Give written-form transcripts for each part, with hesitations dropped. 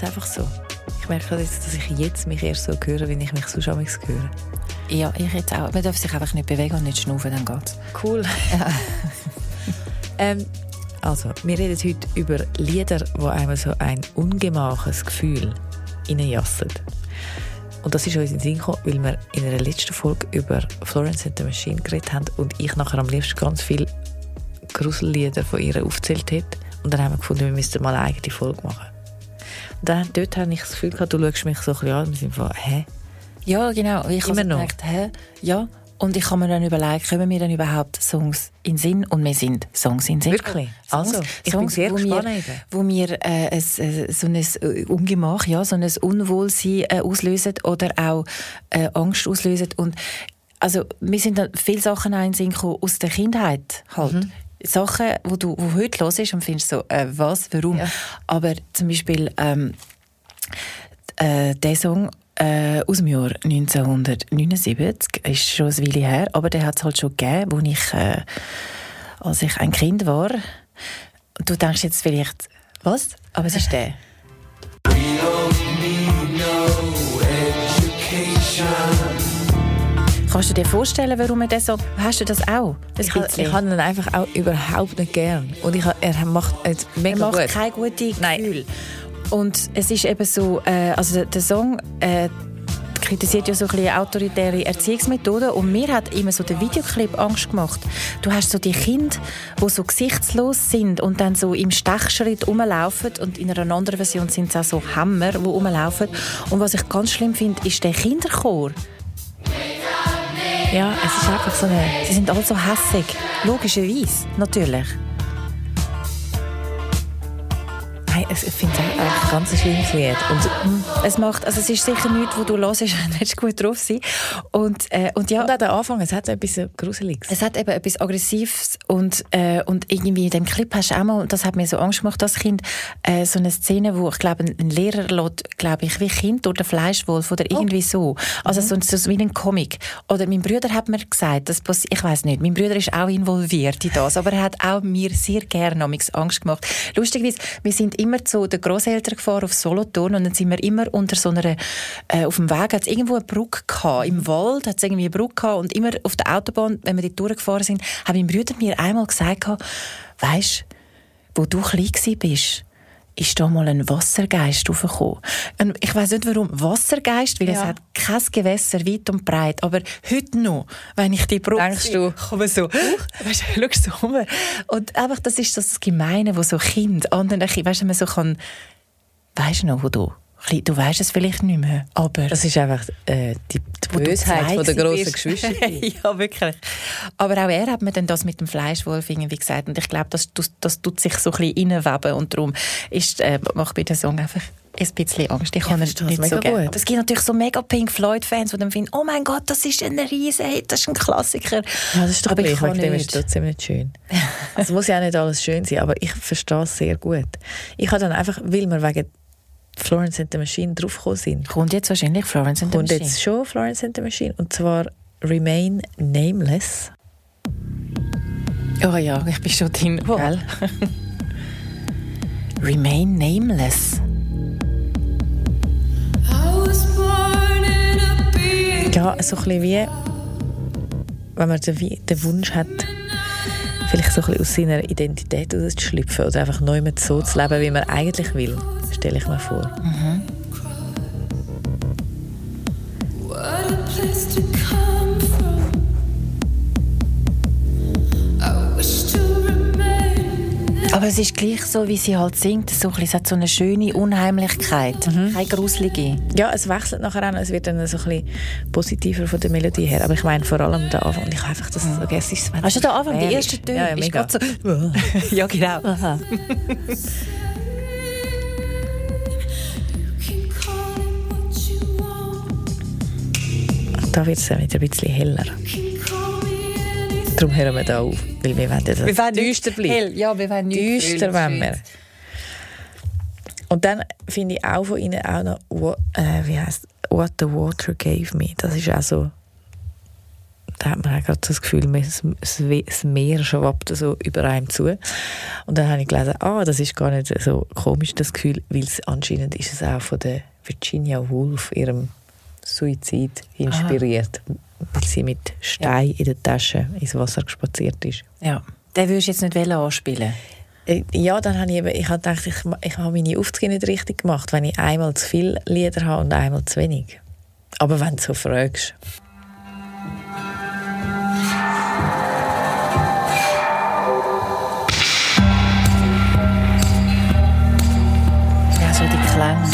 jetzt einfach so. Ich merke jetzt, dass ich jetzt mich erst so höre, wenn ich mich sonst höre. Ja, ich jetzt auch. Man darf sich einfach nicht bewegen und nicht schnaufen, dann geht's. Cool. Ja. Also, wir reden heute über Lieder, die einem so ein ungemaches Gefühl reinjassen. Und das ist uns in den Sinn gekommen, weil wir in einer letzten Folge über Florence and the Machine geredet haben und ich nachher am liebsten ganz viele Grusellieder von ihr aufgezählt habe. Und dann haben wir gefunden, wir müssten mal eine eigene Folge machen. Und dann dort habe ich das Gefühl gehabt, du schaust mich so ein bisschen an und wir sind von, hä? Ja, genau. Ich habe gedacht, hä? Ja. Und ich habe mir dann überlegt, kommen mir dann überhaupt Songs in den Sinn? Und mir sind Songs in den Sinn. Wirklich? Also, ich bin sehr gespannt. Wo mir so ein Ungemach, ja, so ein Unwohlsein auslösen oder auch Angst auslösen. Und also, mir sind dann viele Sachen in den Sinn gekommen aus der Kindheit halt. Mhm. Sachen, wo heute hörst und findest so, was, warum. Ja. Aber zum Beispiel der Song aus dem Jahr 1979, ist schon ein Weile her, aber der hat es halt schon gegeben, als ich ein Kind war. Und du denkst jetzt vielleicht, was? Aber es ist der. We don't need no education. Kannst du dir vorstellen, warum er das so... Hast du das auch? Ich habe ihn einfach auch überhaupt nicht gern. Und er macht es mega gut. Er macht keine gute Gefühl. Und es ist eben so, also der Song kritisiert ja so ein bisschen autoritäre Erziehungsmethoden und mir hat immer so der Videoclip Angst gemacht. Du hast so die Kinder, die so gesichtslos sind und dann so im Stechschritt rumlaufen und in einer anderen Version sind es auch so Hämmer, die rumlaufen. Und was ich ganz schlimm finde, ist der Kinderchor. Ja, es ist einfach so eine... Sie sind alle so hässig. Logischerweise, natürlich. Nein, ich finde es ein ganz schlimmes Lied. Und es ist sicher nichts, wo du hörst, nicht gut drauf sein. Und ja. Und auch der Anfang, es hat etwas Gruseliges. Es hat eben etwas Aggressives und irgendwie in dem Clip hast du auch mal, und das hat mir so Angst gemacht, das Kind, so eine Szene, wo ich glaube, ein Lehrer lässt, glaube ich, wie Kind durch den Fleischwolf oder irgendwie so. Also so wie ein Comic. Oder mein Bruder hat mir gesagt, ich weiss nicht, mein Bruder ist auch involviert in das, aber er hat auch mir sehr gerne Angst gemacht. Lustigerweise, wir sind immer zu den Grosseltern gefahren auf Solothurn und dann sind wir immer unter so einer, auf dem Weg hat es irgendwo eine Brücke gehabt. Im Wald hat es irgendwie eine Brücke gehabt und immer auf der Autobahn, wenn wir dort durchgefahren sind, hat mein Bruder mir einmal gesagt, weisst, wo du klein bist, ist da mal ein Wassergeist raufgekommen. Und ich weiss nicht, warum Wassergeist, weil es hat kein Gewässer, weit und breit. Aber heute noch, wenn ich die Brücke sehe, komme so, weißt du, schaust so rum. Und einfach, das ist das Gemeine, wo so Kind, anderen, weißt du, man so kann, weisst du noch, wo du weisst es vielleicht nicht mehr, aber... Das ist einfach die Bösheit von der grossen Geschwister. Ja, wirklich. Aber auch er hat mir dann das mit dem Fleischwolf irgendwie gesagt und ich glaube, das tut sich so ein bisschen reinweben und darum macht mir der Song einfach ein bisschen Angst. Ich kann nicht so gerne. Es gibt natürlich so mega Pink Floyd-Fans, die dann finden, oh mein Gott, das ist ein Riesen-Hit, das ist ein Klassiker. Ja, das ist doch aber wegen dem ist trotzdem nicht schön. Also muss ja auch nicht alles schön sein, aber ich verstehe es sehr gut. Ich habe dann einfach, weil wir wegen Florence and the Machine draufgekommen sind. Kommt jetzt wahrscheinlich Florence and the Machine? Kommt jetzt schon Florence and the Machine. Und zwar Remain Nameless. Oh ja, ich bin schon drin. Oh. Remain Nameless. Ja, so ein bisschen wie, wenn man den Wunsch hat, vielleicht so ein bisschen aus seiner Identität rauszuschlüpfen oder einfach neu mit so zu leben, wie man eigentlich will. Stelle ich mir vor. Mhm. Aber es ist gleich so, wie sie halt singt. Es hat so eine schöne Unheimlichkeit. Keine gruselige. Ja, es wechselt nachher an. Es wird dann so ein bisschen positiver von der Melodie her. Aber ich meine vor allem den Anfang. Ich habe einfach das vergessen. Hast du den Anfang, die ersten Töne? Ja, mega. So ja, genau. Aha. Da wird es dann wieder ein bisschen heller. Darum hören wir da auf, weil wir wollen das düster bleiben. Ja, wir wollen nicht düster wollen wir. Und dann finde ich auch von ihnen auch noch What the Water Gave Me. Das ist auch so, da hat man gerade so das Gefühl, das Meer schwappt so über einem zu. Und dann habe ich gelesen, das ist gar nicht so komisch, das Gefühl, weil es anscheinend ist es auch von der Virginia Woolf, ihrem Suizid, inspiriert, weil sie mit Stein in der Tasche ins Wasser gespaziert ist. Ja, den würdest du jetzt nicht anspielen? Ja, dann habe ich gedacht, ich habe meine Aufzüge nicht richtig gemacht, wenn ich einmal zu viele Lieder habe und einmal zu wenig. Aber wenn du so fragst. Ja, so die Klänge.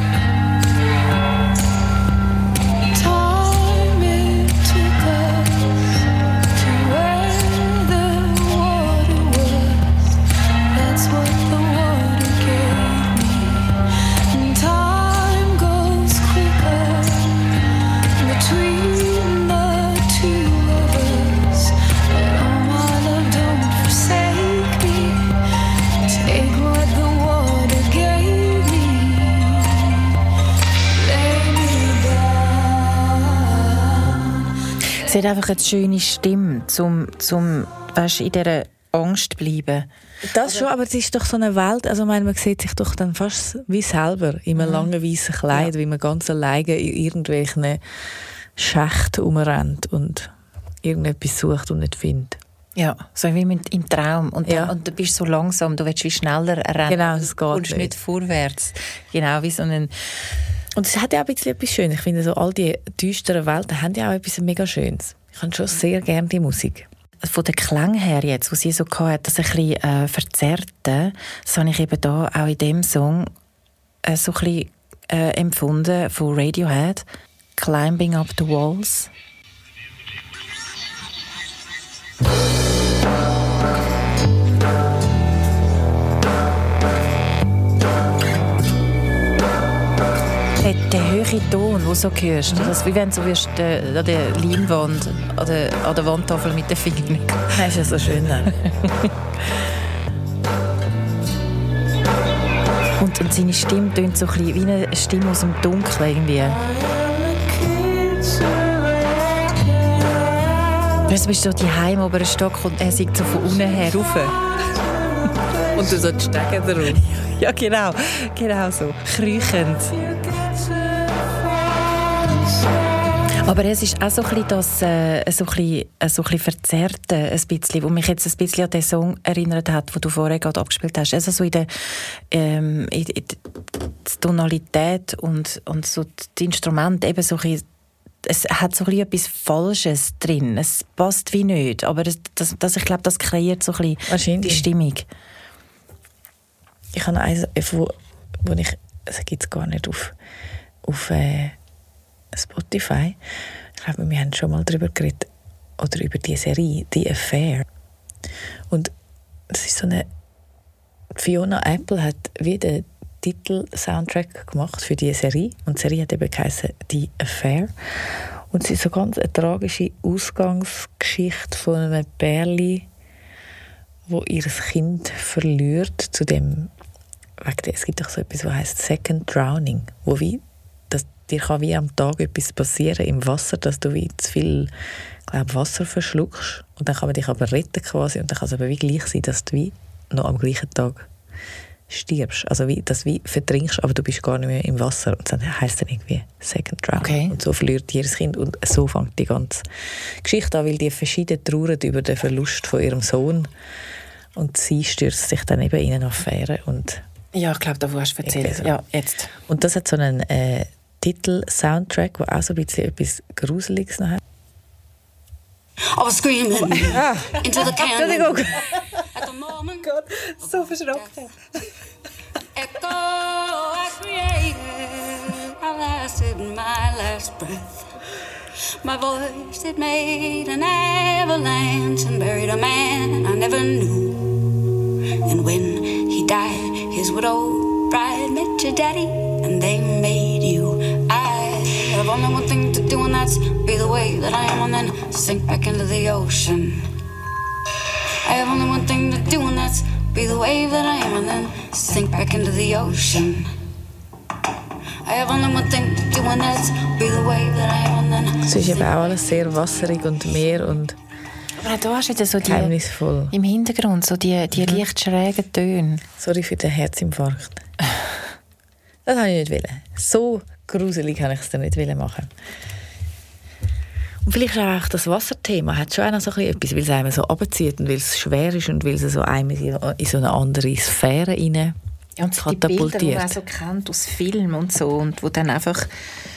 Sie hat einfach eine schöne Stimme, zum weißt, in dieser Angst zu bleiben. Das schon, aber es ist doch so eine Welt, also man sieht sich doch dann fast wie selber in einem langen weißen Kleid, wie man ganz alleine in irgendwelchen Schächten rumrennt und irgendetwas sucht und nicht findet. Ja, so wie im Traum. Und du bist so langsam, du willst wie schneller rennen. Genau, das geht nicht. Nicht vorwärts. Genau, wie so einen... Und es hat ja auch ein bisschen etwas Schönes. Ich finde, so all die düsteren Welten haben ja auch etwas mega Schönes. Ich habe schon sehr gerne die Musik. Von den Klängen her jetzt, wo sie so hatte, das ein bisschen verzerrte, das habe ich eben da auch in dem Song so ein bisschen empfunden von Radiohead. Climbing Up the Walls. Der höhere Ton, den du so hörst, das ist wie wenn du wirst, an der Leinwand, an der Wandtafel mit den Fingern. Das ist ja so schön. und seine Stimme tönt so ein bisschen wie eine Stimme aus dem Dunkeln irgendwie. Du bist so daheim oben einen Stock und er singt so von unten her rauf. Und du so die Stege drauf. Ja, genau so. Kriechend. Aber es ist auch so ein bisschen das so ein bisschen Verzerrte, ein bisschen, wo mich jetzt ein bisschen an den Song erinnert hat, den du vorher gerade abgespielt hast. Also so in der die Tonalität und so die Instrumente eben so ein bisschen, es hat so ein bisschen etwas Falsches drin. Es passt wie nicht, aber ich glaube, das kreiert so ein bisschen die Stimmung. Ich habe eins, wo ich, das gibt es gar nicht auf Spotify. Ich glaube, wir haben schon mal darüber geredet, oder über die Serie «The Affair». Und das ist so eine... Fiona Apple hat wie den Titel-Soundtrack gemacht für diese Serie. Und die Serie hat eben geheißen «The Affair». Und es ist so ganz eine tragische Ausgangsgeschichte von einem Pärli, wo ihr Kind verliert zu dem... Es gibt doch so etwas, was heisst «Second Drowning», wo wie dir kann wie am Tag etwas passieren im Wasser, dass du wie zu viel Wasser verschluckst. Und dann kann man dich aber retten quasi. Und dann kann es aber wie gleich sein, dass du wie noch am gleichen Tag stirbst. Also wie, dass du wie vertrinkst, aber du bist gar nicht mehr im Wasser. Und dann heisst dann irgendwie Second Drown. Okay. Und so verliert ihr Kind. Und so fängt die ganze Geschichte an, weil die verschieden trauern über den Verlust von ihrem Sohn. Und sie stürzt sich dann eben in eine Affäre. Und ja, ich glaube, da hast du erzählt. Ja, jetzt. Und das hat so einen Titel-Soundtrack, der auch so ein bisschen etwas Gruseliges noch hat. I was screaming into the canyon. At the moment, Gott, so verschrocken. Echo I created, I lasted my last breath. My voice, it made an avalanche and buried a man I never knew. And when he died, his widow bride met your daddy, and they made you. I have only one thing to do, and that's be the way that I am, and then sink back into the ocean. I have only one thing to do, and that's be the wave that I am, and then sink back into the ocean. I have only one thing to do, and that's be the way that I am. And then Es ist eben auch alles sehr wasserig und Meer und Aber da hast du wieder so die, geheimnisvoll. im Hintergrund so die leicht schrägen Töne. Sorry für den Herzinfarkt. Das wollte ich nicht. So gruselig habe ich es dann nicht machen. Und vielleicht auch das Wasserthema hat schon auch noch so etwas, weil es einem so runterzieht und weil es schwer ist und weil es so einem in so eine andere Sphäre rein Ja, und so die Bilder, die man auch so kennt aus Filmen und so, und wo dann einfach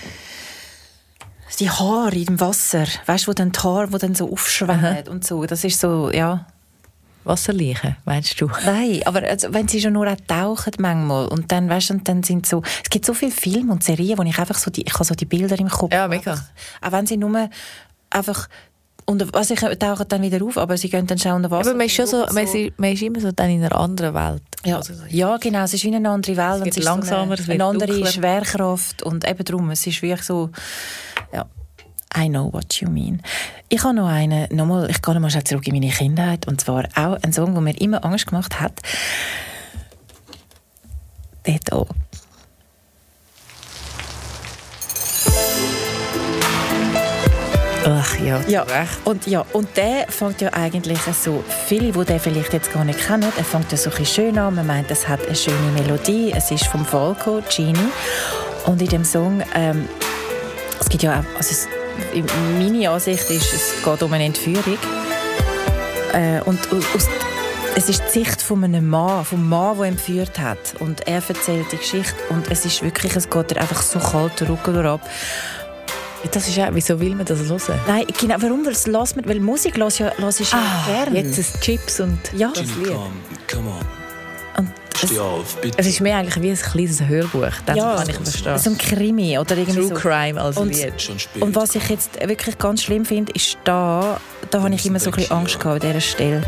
die Haare im Wasser, weißt du, wo dann die Haare, wo dann so aufschwemmen und so, das ist so, ja. Wasserleichen, meinst du? Nein, aber also, wenn sie schon nur auch tauchen manchmal und dann, weißt du, und dann sind so, es gibt so viele Filme und Serien, wo ich einfach so ich habe so die Bilder im Kopf. Ja, mega. Auch wenn sie nur einfach sie tauchen dann wieder auf, aber sie gehen dann schon unter Wasser. Aber man ist, schon so, man ist immer so dann in einer anderen Welt. Ja, also so. ja, genau, es ist wie eine andere Welt. Es wird ist langsamer, so es eine wird andere dunkler. Schwerkraft und eben darum, es ist wirklich so, ja, I know what you mean. Ich habe noch ich gehe noch mal schnell zurück in meine Kindheit, und zwar auch ein Song, der mir immer Angst gemacht hat. Dort auch. Ach ja, Ja, und der fängt ja eigentlich so, viele, die den vielleicht jetzt gar nicht kennen, er fängt ja so ein bisschen schön an, man meint, es hat eine schöne Melodie, es ist vom Falco, Genie, und in dem Song, es gibt ja auch, also meine Ansicht ist, es geht um eine Entführung, und es ist die Sicht von einem Mann, vom Mann, der entführt hat, und er erzählt die Geschichte, und es ist wirklich, es geht dir einfach so kalt den Rücken ab. Das ist auch, wieso will man das hören? Nein, genau, warum? Weil Musik höre ich ja gerne. Jetzt ist Chips und Ja. das Lied. Come on. Und Steh auf, bitte. Es ist mehr eigentlich wie ein kleines Hörbuch. Das Ja. kann ich verstehen. so ein Krimi oder irgendwie True so. Crime als Und- Lied. Schon spät. Und was ich jetzt wirklich ganz schlimm finde, ist da habe ich immer so ein bisschen Angst gehabt an dieser Stelle.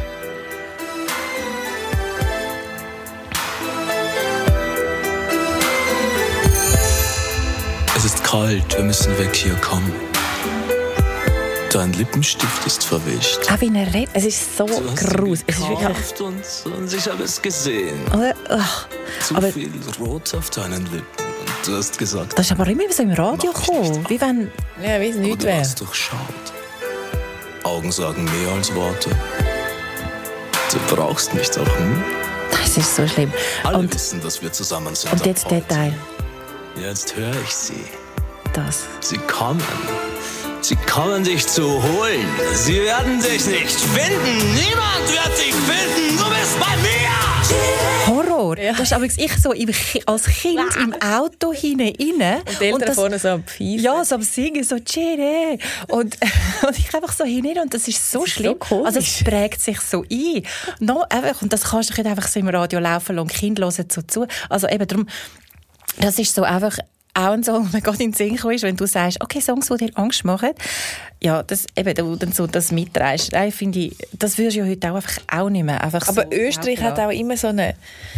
Es ist kalt, wir müssen weg hier kommen. Dein Lippenstift ist verwischt. Auch wie er redet. Es ist so Du hast gruselig. Es ist wirklich... gekauft und ich habe es gesehen. Zu Aber viel Rot auf deinen Lippen. Und du hast gesagt, das ist aber immer so im Radio Mach mich gekommen. nicht Wie wenn... Ja, wie es aber nichts du wäre. hast durchschaut. Augen sagen mehr als Worte. Du brauchst mich doch, hm? Das ist so schlimm. Alle Und, wissen, dass wir zusammen sind. und ab jetzt der heute. Teil. Jetzt höre ich sie. Das. Sie kommen. Sie kommen dich zu holen. Sie werden dich nicht finden. Niemand wird dich finden. Du bist bei mir. Horror. Ja. Das ist aber ich so als Kind im Auto hinein. Und die Eltern das- vorne so am Pfeifen. Ja, so am Singen, so Chile. Und ich einfach so hinein, und das ist so Das ist schlimm. so komisch. Also es prägt sich so ein. No, einfach, und das kannst du nicht einfach so im Radio laufen lassen und die Kinder hören so zu. Also eben darum, das ist so einfach auch ein Song, der gerade in den Sinn gekommen ist, wenn du sagst, okay, Songs, die dir Angst machen, ja, das, eben, du dann so das mitträgst. Nein, finde ich, das würdest du ja heute auch einfach nicht mehr. Einfach Aber so, Österreich hat auch immer so einen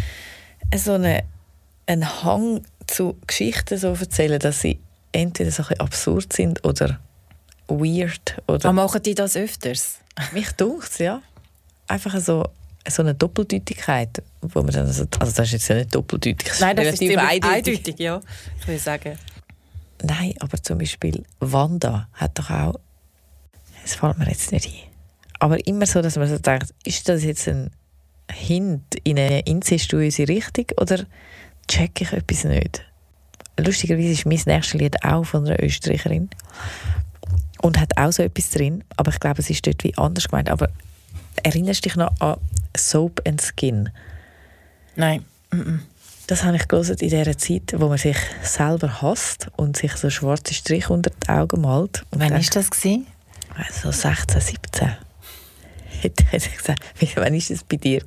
Hang zu Geschichten so erzählen, dass sie entweder so ein bisschen absurd sind oder weird. Oder Aber machen die das öfters? mich dunkt ja. Einfach so eine Doppeldeutigkeit, wo man dann also das ist jetzt ja nicht doppeldeutig, Nein, das ist relativ ziemlich eindeutig, ja. Ich will sagen. Nein, aber zum Beispiel Wanda hat doch auch, es fällt mir jetzt nicht ein, aber immer so, dass man so denkt, ist das jetzt ein Hint in eine incestuöse Richtung oder check ich etwas nicht? Lustigerweise ist mein nächstes Lied auch von einer Österreicherin und hat auch so etwas drin, aber ich glaube, es ist dort wie anders gemeint. Aber erinnerst du dich noch an Soap and Skin? Nein. Das habe ich gelesen in dieser Zeit, wo man sich selber hasst und sich so schwarze Striche unter die Augen malt. Und Wann dann- war das gewesen? so 16, 17. Hätte ich gesagt, wann war das bei dir?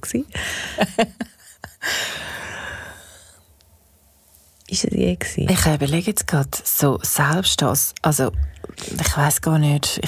Ist es je gewesen? Ich überlege jetzt gerade so selbst das. Also, ich weiss gar nicht.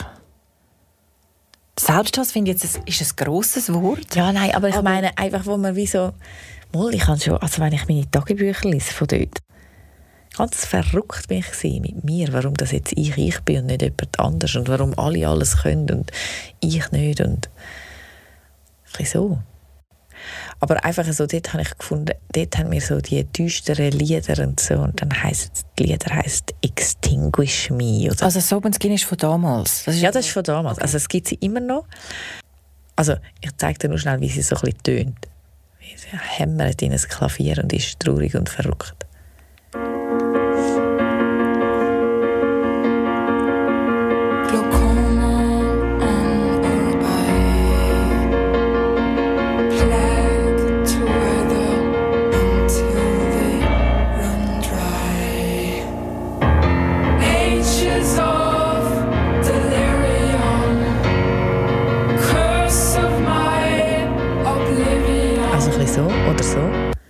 Selbsthass finde ich jetzt, ist ein grosses Wort. Ja, nein, aber ich meine einfach, wo man wie so... Mal, ich kann schon, also wenn ich meine Tagebücher lese von dort, ganz verrückt bin ich mit mir, warum das jetzt ich bin und nicht jemand anderes und warum alle alles können und ich nicht und ein bisschen so. Aber einfach so, dort habe ich gefunden, dort haben wir so die düsteren Lieder und so. Und dann heisst die Lieder heisst «Extinguish Me». Oder? Also «Soben Skin» ist von damals? Das ist von damals. Okay. Also es gibt sie immer noch. Also ich zeige dir nur schnell, wie sie so ein bisschen tönt. Wie sie hämmert in ein Klavier und ist traurig und verrückt. So oder so.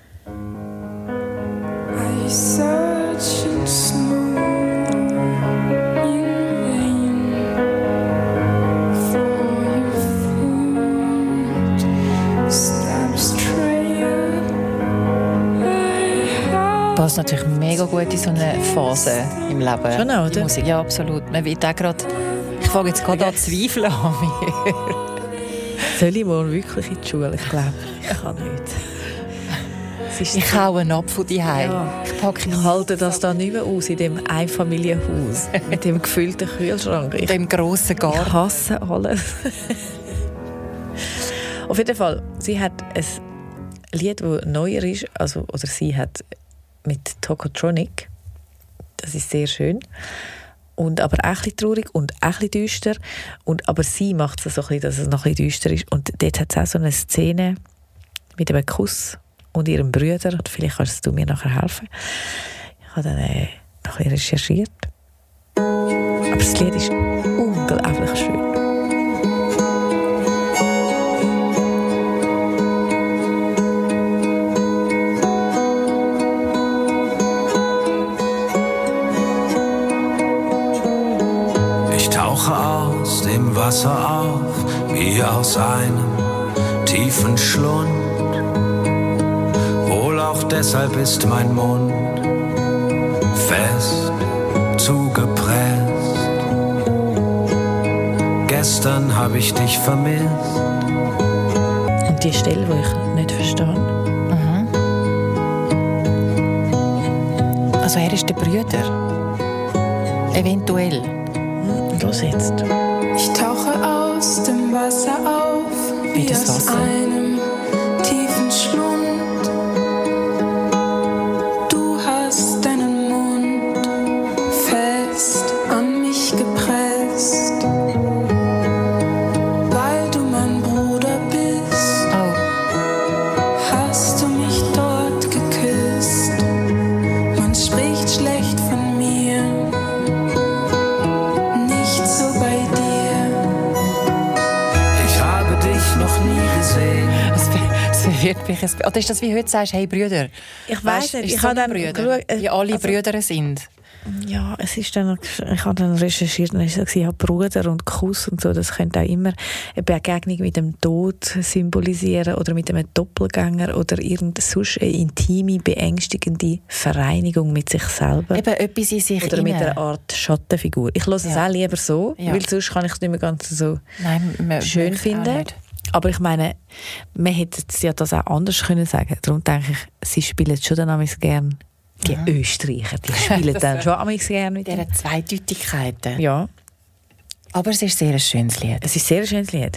Passt natürlich mega gut in so eine Phase im Leben. Schon auch, oder? Musik. Ja, absolut. Man will auch gerade, ich fange jetzt gerade an zu zweifeln an mir. Soll ich morgen wirklich in die Schule? Ich glaube, ich kann nicht. Ich hau einen Apfel zu Hause. Ja. Ich halte das da nicht mehr aus in dem Einfamilienhaus mit dem gefüllten Kühlschrank. In dem grossen Garten. Ich hasse alles. Auf jeden Fall, sie hat ein Lied, das neuer ist, also, oder sie hat mit Tokotronic, das ist sehr schön, und aber auch ein bisschen traurig und auch ein bisschen düster, und, aber sie macht es so ein bisschen, dass es noch ein bisschen düster ist, und dort hat es auch so eine Szene mit einem Kuss und ihrem Bruder, und vielleicht kannst du mir nachher helfen. Ich habe dann noch ein bisschen recherchiert. Aber das Lied ist unglaublich schön. Ich tauche aus dem Wasser auf, wie aus einem tiefen Schlund. Wohl auch deshalb ist mein Mund fest zugepresst. Gestern habe ich dich vermisst. Und die Stelle, die ich nicht verstehe. Mhm. Also er ist der Bruder. Eventuell. Los jetzt. Ich tauche aus dem Wasser auf, wie das aus Wasser. einem tiefen Schlund. Du hast deinen Mund fest an mich gepresst, weil du mein Bruder bist. Oh. Hast du mich dort geküsst? Man spricht schlecht von mir, nicht so bei dir. Ich habe dich noch nie gesehen. Es verwirrt mich. Oder ist das, wie heute sagst, hey Brüder? Ich weiss nicht, ist ich so habe dann Brüder, geschaut, wie alle also- Brüder sind. Ja, es ist dann, ich habe dann recherchiert und es war ja Bruder und Kuss und so, das könnte auch immer eine Begegnung mit dem Tod symbolisieren oder mit einem Doppelgänger oder sonst eine intime, beängstigende Vereinigung mit sich selber. Eben etwas in sich Oder mit rein. einer Art Schattenfigur. Ich höre es Ja. auch lieber so, Ja. weil sonst kann ich es nicht mehr ganz so Nein, schön auch finden. nicht. Aber ich meine, man hätte ja das auch anders können sagen. Darum denke ich, sie spielen schon dann manchmal gern. Die Österreicher, die spielen dann schon manchmal gern mit Diese Zweideutigkeiten. Ja, Aber es ist sehr ein schönes Lied. es ist ein sehr schönes Lied.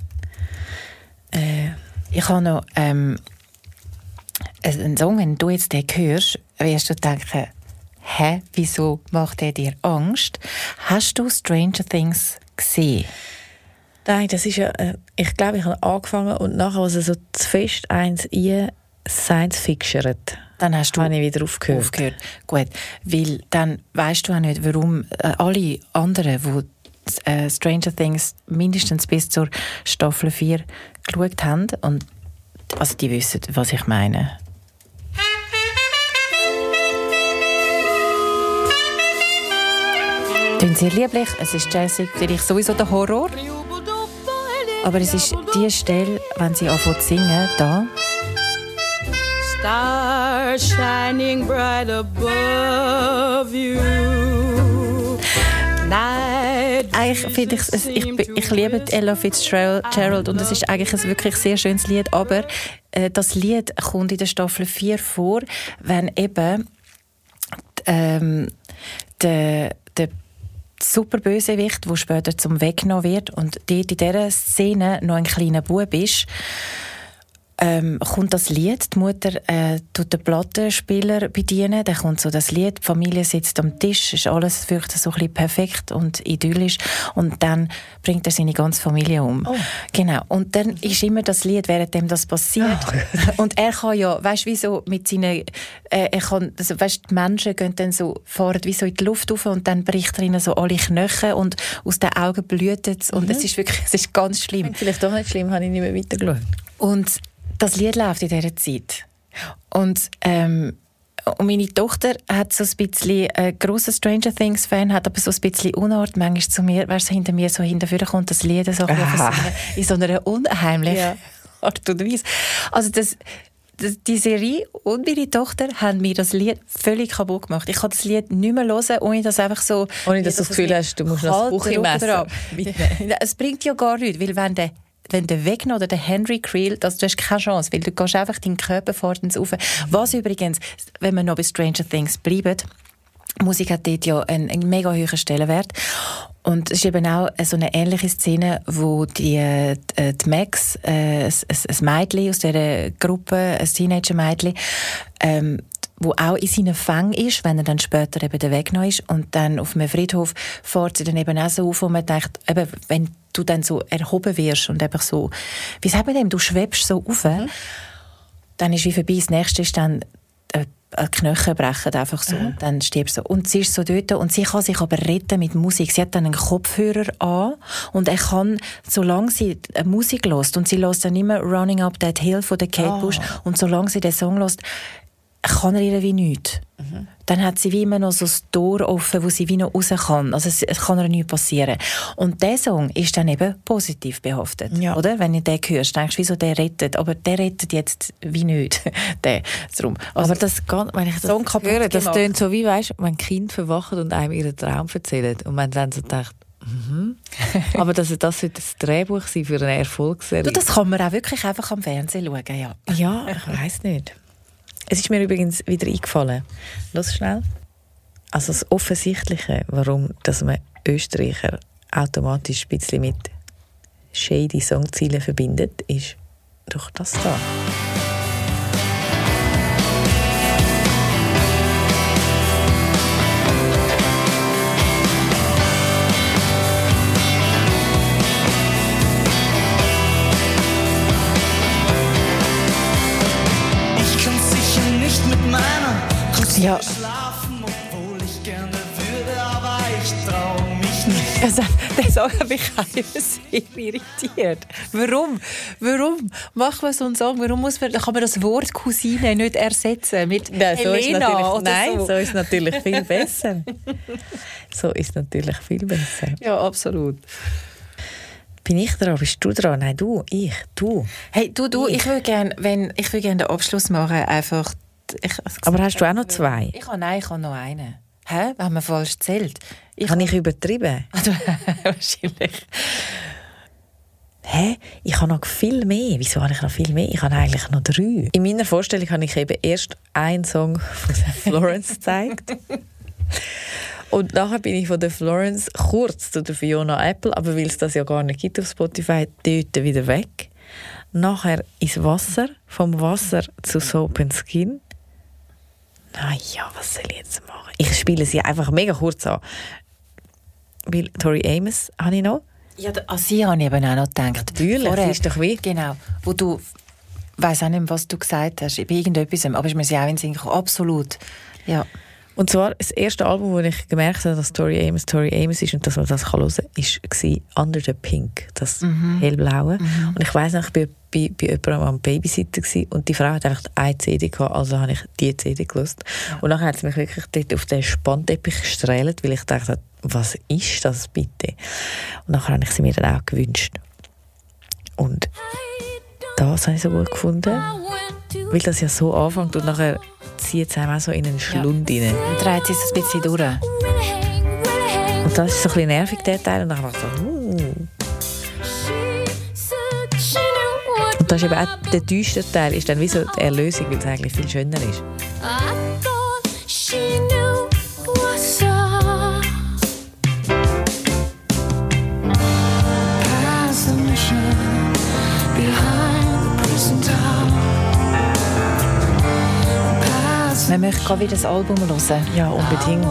Ich habe noch einen Song, wenn du jetzt den hörst, wirst du denken, hä, wieso macht der dir Angst? Hast du Stranger Things gesehen? Nein, das ist ja, ich glaube, ich habe angefangen und nachher, als es so zu fest eins Science-Fictionet, Dann hast du habe ich wieder aufgehört. Gut, weil dann weisst du auch nicht, warum alle anderen, die Stranger Things mindestens bis zur Staffel 4 geschaut haben, und also die wissen, was ich meine. Tönt sehr lieblich, es ist jazzig, vielleicht sowieso der Horror. Aber es ist die Stelle, wenn sie anfängt zu singen, da. Stars shining bright above you. Eigentlich finde ich liebe Ella Fitzgerald und es ist eigentlich ein wirklich sehr schönes Lied, aber das Lied kommt in der Staffel 4 vor, wenn eben der super Bösewicht, der später zum Weggenommen wird und dort in dieser Szene noch ein kleiner Bub ist, kommt das Lied, die Mutter tut den Plattenspieler bedienen, dann kommt so das Lied, die Familie sitzt am Tisch, ist alles wirklich so ein bisschen perfekt und idyllisch und dann bringt er seine ganze Familie um. Oh. Genau, und dann ist immer das Lied, währenddem das passiert. Oh. Und er kann ja, weißt du, wie so mit seinen, er kann, also, weißt, die Menschen gehen dann so, fahren wie so in die Luft rauf und dann bricht er ihnen so alle Knochen und aus den Augen blutet es und es ist wirklich, es ist ganz schlimm. Vielleicht doch nicht schlimm, habe ich nicht mehr weitergeschaut. Und das Lied läuft in dieser Zeit. Und meine Tochter hat so ein bisschen grosser Stranger Things Fan, hat aber so ein bisschen Unart manchmal zu mir, weißt du, hinter mir so hinterführen kommt das Lied so in so einer unheimlichen Art und Weise. Also die Serie und meine Tochter haben mir das Lied völlig kaputt gemacht. Ich kann das Lied nicht mehr hören, ohne dass einfach so... Ohne dass du das Gefühl hast, du musst das Buch im Messer. Es bringt ja gar nichts, weil wenn der Wegner oder der Henry Creel, du hast keine Chance, weil du gehst einfach deinen Körper fort ins Rauf. Was übrigens, wenn wir noch bei Stranger Things bleiben, Musik hat dort ja einen mega hohen Stellenwert. Und es ist eben auch so eine ähnliche Szene, wo die Max, ein Mädchen aus dieser Gruppe, ein Teenager-Mädchen, wo auch in seinen Fängen ist, wenn er dann später eben der Wegner ist. Und dann auf einem Friedhof fährt sie dann eben auch so auf, wo man denkt, eben, wenn du dann so erhoben wirst und einfach so, wie sagt man dem, du schwebst so auf, dann ist wie vorbei. Das Nächste ist dann Knöchel brechen, einfach so, und dann stirbst du. Und sie ist so dort und sie kann sich aber retten mit Musik. Sie hat dann einen Kopfhörer an und er kann, solange sie Musik hört, und sie hört dann immer «Running Up That Hill» von der Kate Bush, und solange sie den Song hört, kann er ihr wie nichts. Dann hat sie wie immer noch so das Tor offen, wo sie wie noch raus kann. Also es kann ihr nichts passieren. Und dieser Song ist dann eben positiv behaftet. Ja. Oder? Wenn du den hörst, denkst du, wieso der rettet? Aber der rettet jetzt wie nicht. Also aber das geht, wenn ich das höre, das tönt so wie, weißt, wenn Kinder verwachen und einem ihren Traum erzählen. Und man dann so denkt, aber das sollte das Drehbuch sein für eine Erfolgsserie. Das kann man auch wirklich einfach am Fernsehen schauen, ja. Ja, ich weiss nicht. Es ist mir übrigens wieder eingefallen. Los schnell. Also das Offensichtliche, warum dass man Österreicher automatisch ein bisschen mit shady Songzielen verbindet, ist durch das da. Ja. Obwohl ich gerne würde, aber ich trau mich nicht. Also, der Song hat mich auch sehr irritiert. Warum? Macht man so einen Song? Warum kann man das Wort Cousine nicht ersetzen mit Helena oder so? So ist es natürlich viel besser. So ist natürlich viel besser. Ja, absolut. Bin ich dran? Bist du dran? Nein, du. Du. Hey, du. Ich will gerne den Abschluss machen, einfach. Aber hast du auch noch zwei? Ich habe noch einen. Hä? Haben wir falsch gezählt? Habe ich übertrieben? Wahrscheinlich. Hä? Ich habe noch viel mehr. Wieso habe ich noch viel mehr? Ich habe eigentlich noch 3. In meiner Vorstellung habe ich eben erst einen Song von der Florence gezeigt. Und nachher bin ich von der Florence kurz zu der Fiona Apple, aber weil es das ja gar nicht gibt auf Spotify, dort wieder weg. Nachher ins Wasser, vom Wasser zu Soap and Skin. Naja, was soll ich jetzt machen? Ich spiele sie einfach mega kurz an. Weil Tori Amos habe ich noch. Ja, an sie habe ich eben auch noch gedacht. Natürlich, sie ist doch wie. Genau, wo du, weiss auch nicht, was du gesagt hast, bei irgendetwas, aber ist mir sie auch in den Sinn gekommen. Absolut, ja. Und zwar das erste Album, wo ich gemerkt habe, dass Tori Amos ist und dass man das hören kann, war «Under the Pink», das hellblaue. Und ich weiss noch, ich war bei jemandem am Babysitter und die Frau hat einfach eine CD gehabt, also habe ich die CD gehört. Ja. Und dann hat sie mich wirklich dort auf den Spannteppich gestrahlt, weil ich dachte, was ist das bitte? Und nachher habe ich sie mir dann auch gewünscht. Und das habe ich so gut gefunden, weil das ja so anfängt und nachher zieht es einem auch so in einen Schlund rein. Und dreht es ein bisschen durch. Und das ist so ein bisschen nervig, der Teil. Und dann dachte ich so, Und das ist eben auch der düstere Teil, ist dann wie so die Erlösung, weil es eigentlich viel schöner ist. I thought she knew what's up. Past the mission, behind the prison tower. Man möchte gerade wieder das Album hören. Ja, unbedingt.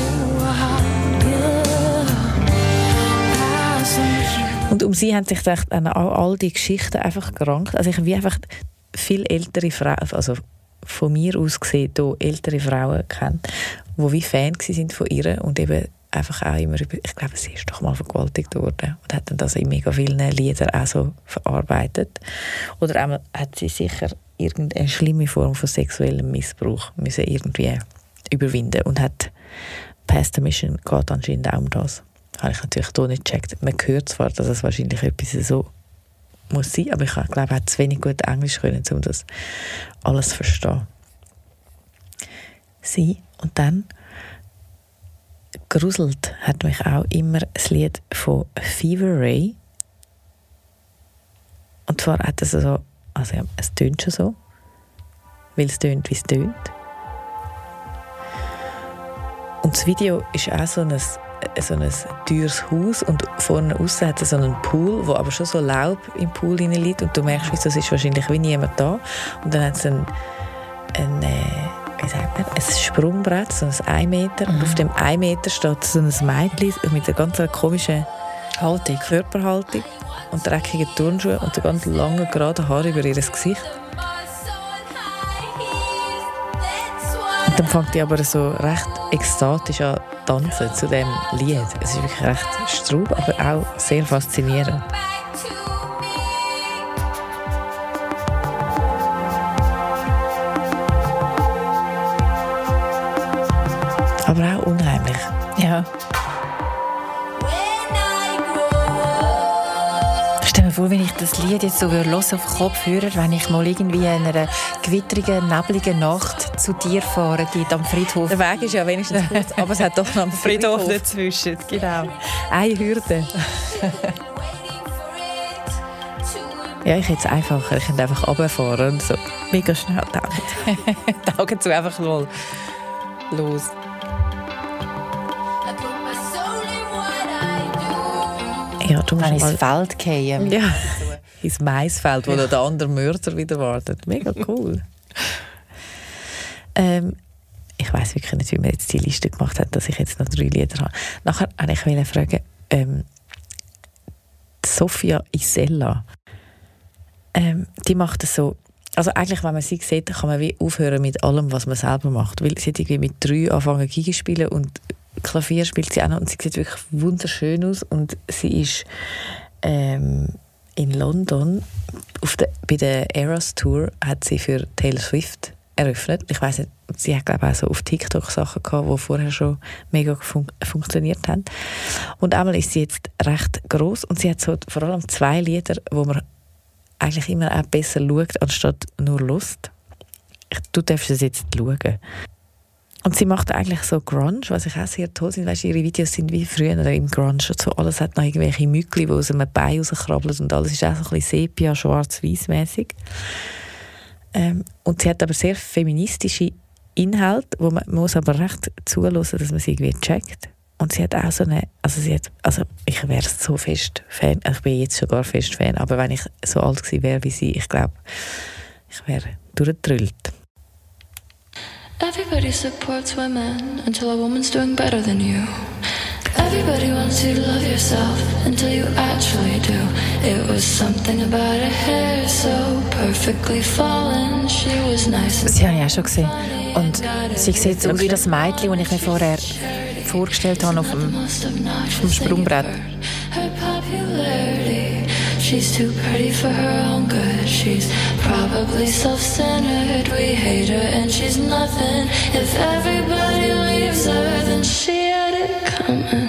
Und um sie haben sich gedacht, an all die Geschichten einfach gerankt. Also ich habe wie einfach viele ältere Frauen, also von mir aus gesehen, hier ältere Frauen kennt, die wie Fan waren von ihr und eben einfach auch immer über, ich glaube, sie ist doch mal vergewaltigt worden und hat dann das in mega vielen Liedern auch so verarbeitet. Oder einmal hat sie sicher irgendeine schlimme Form von sexuellem Missbrauch müssen irgendwie überwinden und hat Past the Mission geht anscheinend auch um das. Habe ich natürlich hier nicht gecheckt. Man hört zwar, dass es wahrscheinlich etwas so muss sein, aber ich glaube, er hat zu wenig gut Englisch können, um das alles zu verstehen. Sie und dann gruselt hat mich auch immer das Lied von Fever Ray. Und zwar hat es so, also ja, es tönt schon so, weil es tönt, wie es tönt. Und das Video ist auch so ein teures Haus und vorne aussen hat es so einen Pool, wo aber schon so Laub im Pool liegt und du merkst, es ist wahrscheinlich wie niemand da. Und dann hat es ein Sprungbrett, so ein 1 Meter. Und auf dem 1 Meter steht so ein Mädchen mit einer ganz komischen Körperhaltung und dreckigen Turnschuhen und so ganz langen, geraden Haaren über ihr Gesicht. Und dann fängt die aber so recht ekstatisch an tanzen zu dem Lied. Es ist wirklich recht straub, aber auch sehr faszinierend. Aber auch unheimlich. Ja. Stell mir vor, wenn ich das Lied jetzt so hören auf Kopfhörer, wenn ich mal irgendwie in einer gewittrigen, nebligen Nacht zu dir fahre, am Friedhof. Der Weg ist ja wenigstens kurz, aber es hat doch noch einen Friedhof dazwischen. Genau. Eine Hürde. Ja, ich hätte es einfacher. Ich könnte einfach runterfahren und so mega schnell die Augen zu einfach mal los. Ja, du musst ins Feld gehen. Ja, ins Maisfeld, wo der andere Mörder wieder wartet. Mega cool. Ich weiss wirklich nicht, wie man jetzt die Liste gemacht hat, dass ich jetzt noch 3 Lieder habe. Nachher wollte ich fragen, Sophia Isella, die macht es so, also eigentlich, wenn man sie sieht, kann man wie aufhören mit allem, was man selber macht. Weil sie hat irgendwie mit 3 angefangen Geige spielen und Klavier spielt sie auch noch und sie sieht wirklich wunderschön aus und sie ist in London bei der Eras Tour hat sie für Taylor Swift eröffnet. Ich weiss nicht, sie hat glaube ich auch so auf TikTok Sachen gehabt, die vorher schon mega funktioniert haben. Und einmal ist sie jetzt recht gross und sie hat so vor allem 2 Lieder, wo man eigentlich immer auch besser schaut, anstatt nur hört. Du darfst es jetzt schauen. Und sie macht eigentlich so Grunge, was ich auch sehr toll finde. Weißt, ihre Videos sind wie früher im Grunge. So, alles hat noch irgendwelche Mückli, die aus einem Bein rauskrabbeln und alles ist auch so ein bisschen sepia, schwarz-weiß-mässig. Und sie hat aber sehr feministische Inhalte, wo man muss aber recht zuhören, dass man sie irgendwie checkt. Und sie hat auch so eine, also ich wäre so fest Fan, ich bin jetzt sogar fest Fan, aber wenn ich so alt gewesen wäre wie sie, ich glaube, ich wäre durchgedrüllt. Everybody supports women until a woman's doing better than you. Everybody wants you to love yourself until you actually do. It was something about her hair so perfectly fallen. She was nice. Sie habe ich auch schon gesehen. Und sie sieht aus wie das Mädchen, das ich mir vorher vorgestellt habe auf dem Sprungbrett. She's too pretty for her own good. She's probably self-centered. We hate her and she's nothing. If everybody leaves her, then she had it coming.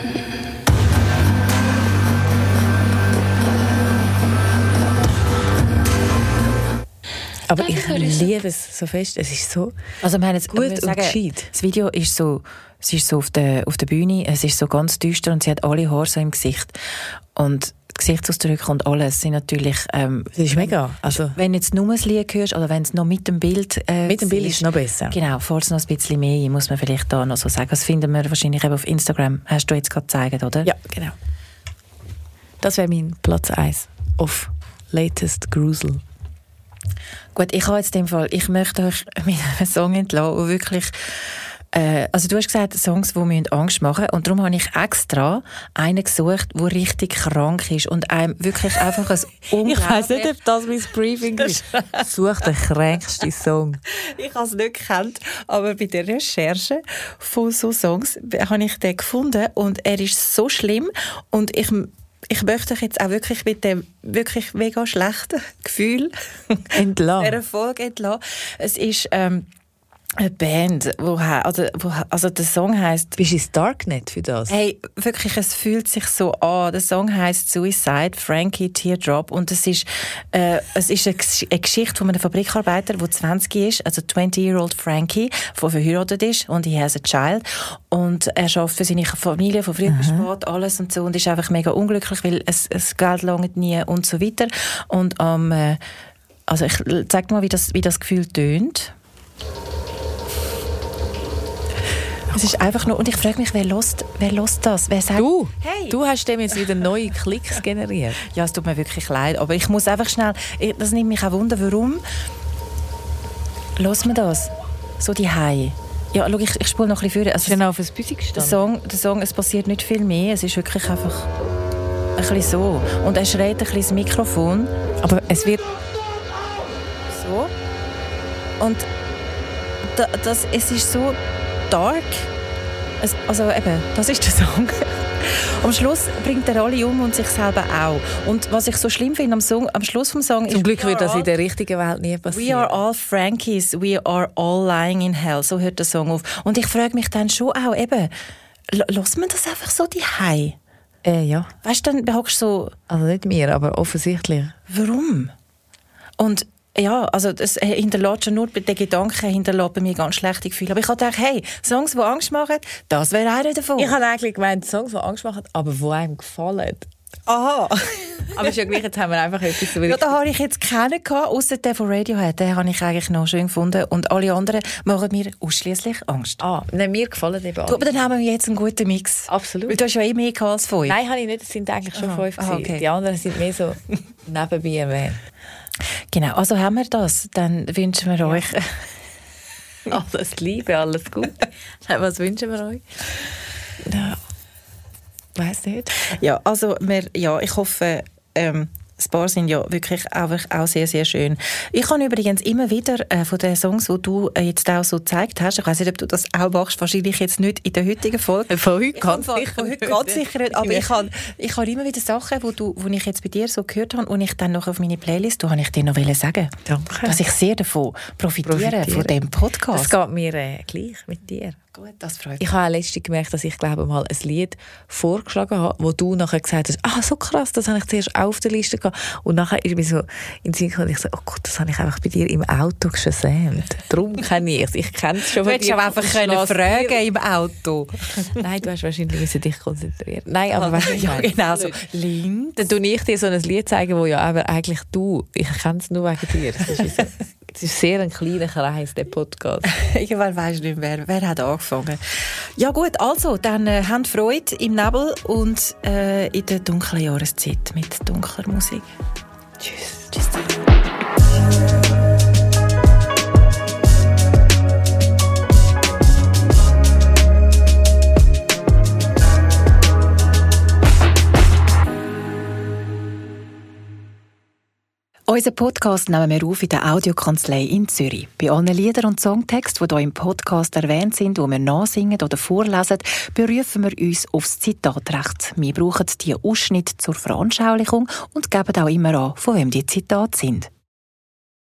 Aber ich liebe es so fest. Es ist so also wir haben jetzt, gut und gescheit. Das Video ist so, sie ist so auf der Bühne, es ist so ganz düster und sie hat alle Haare so im Gesicht. Und Gesichtsausdrücke und alles sind natürlich... das ist mega. Also, wenn du jetzt nur das Lied hörst oder wenn es noch mit dem Bild... mit dem Bild ist es noch besser. Genau, fällt es noch ein bisschen mehr, muss man vielleicht da noch so sagen. Das finden wir wahrscheinlich eben auf Instagram. Hast du jetzt gerade gezeigt, oder? Ja, genau. Das wäre mein Platz 1 auf Latest Grusel. Gut, ich möchte euch mit einem Song entlassen, der wirklich... also du hast gesagt, Songs, die Angst machen müssen. Und darum habe ich extra einen gesucht, der richtig krank ist und einem wirklich einfach ein unglaublich... Ich weiss nicht, ob das mein Briefing ist. Such den kränksten Song. Ich habe es nicht gekannt, aber bei der Recherche von so Songs habe ich den gefunden und er ist so schlimm und ich möchte euch jetzt auch wirklich mit dem wirklich mega schlechten Gefühl entlassen. dieser Folge entlassen. Es ist... eine Band, also der Song heisst... Bist du ins Darknet für das? Hey, wirklich, es fühlt sich so an. Der Song heisst Suicide, Frankie Teardrop. Und es ist eine Geschichte von einem Fabrikarbeiter, der 20 ist, also 20-year-old Frankie, der verheiratet ist und he has a child. Und er schafft für seine Familie von früh bis spät alles und so und ist einfach mega unglücklich, weil es Geld langt nie und so weiter. Und also ich zeig dir mal, wie das Gefühl tönt. Es ist einfach nur, und ich frage mich, wer hört das? Wer sagt, du? Hey. Du hast dem jetzt wieder neue Klicks generiert. Ja, es tut mir wirklich leid, aber ich muss einfach schnell, das nimmt mich auch Wunder, warum hört man das? So die High. Ja, schau, ich spule noch ein bisschen vor. Also, genau auf das Büssi gestanden. Der Song, es passiert nicht viel mehr, es ist wirklich einfach ein bisschen so. Und er schreit ein bisschen ins Mikrofon. Aber es wird... So. Und es ist so... dark. Also eben, das ist der Song. Am Schluss bringt er alle um und sich selber auch. Und was ich so schlimm finde am Schluss vom Song ist... Zum Glück wird das in der richtigen Welt nie passieren. We are all Frankies, we are all lying in hell. So hört der Song auf. Und ich frage mich dann schon auch eben, lässt man das einfach so daheim? Ja. Weißt du, dann hockst du so... Also nicht mir, aber offensichtlich. Warum? Und... ja, also das hinterlässt schon nur den Gedanken hinterlässt bei mir ganz schlechte Gefühle. Aber ich habe gedacht, hey, Songs, die Angst machen, das wäre einer davon. Ich habe eigentlich gemeint, Songs, die Angst machen, aber die einem gefallen. Aha. Aber ist ja gleich, jetzt haben wir einfach etwas... Ja, da habe ich jetzt keinen gehabt, ausser der von Radiohead. Den habe ich eigentlich noch schön gefunden. Und alle anderen machen mir ausschliesslich Angst. Nein, mir gefallen eben alle. Aber dann haben wir jetzt einen guten Mix. Absolut. Weil du hast ja mehr gehabt als 5. Nein, habe ich nicht. Es sind eigentlich schon 5 gewesen. Okay. Die anderen sind mehr so nebenbei erwähnt. Genau, also haben wir das. Dann wünschen wir euch... alles Liebe, alles gut. Was wünschen wir euch? Ja, weiss nicht. Ja, also ich hoffe... ein paar sind ja wirklich auch sehr, sehr schön. Ich kann übrigens immer wieder von den Songs, die du jetzt auch so gezeigt hast, ich weiss nicht, ob du das auch machst, wahrscheinlich jetzt nicht in der heutigen Folge. Von heute ganz sicher nicht. Aber ich habe immer wieder Sachen, die ich jetzt bei dir so gehört habe und ich dann noch auf meine Playlist, da habe ich dir noch sagen, danke, dass ich sehr davon profitiere von diesem Podcast. Das geht mir gleich mit dir. Gut, das freut mich. Ich habe letztens gemerkt, dass ich glaube mal ein Lied vorgeschlagen habe, wo du nachher gesagt hast, so krass, das habe ich zuerst auch auf der Liste gehabt. Und nachher ist mir so in den Sinn gekommen, ich so, oh Gott, das habe ich einfach bei dir im Auto gesamt. Darum kenne ich es. Ich kenne es schon von dir. Du hättest einfach fragen im Auto. Nein, du hast wahrscheinlich dich konzentrieren. Nein, aber weißt du, ja, genau so. Links. Dann tue ich dir so ein Lied zeigen, wo ja aber eigentlich ich kenne es nur wegen dir. Es ist sehr ein kleiner Kreis, der Podcast. Irgendwann weisst du nicht mehr, wer hat angefangen. Ja gut, also, dann habt Freude im Nebel und in der dunklen Jahreszeit mit dunkler Musik. Tschüss. Tschüss. Unseren Podcast nehmen wir auf in der Audiokanzlei in Zürich. Bei allen Liedern und Songtexten, die hier im Podcast erwähnt sind, die wir nachsingen oder vorlesen, berufen wir uns aufs Zitatrecht. Wir brauchen die Ausschnitte zur Veranschaulichung und geben auch immer an, von wem die Zitate sind.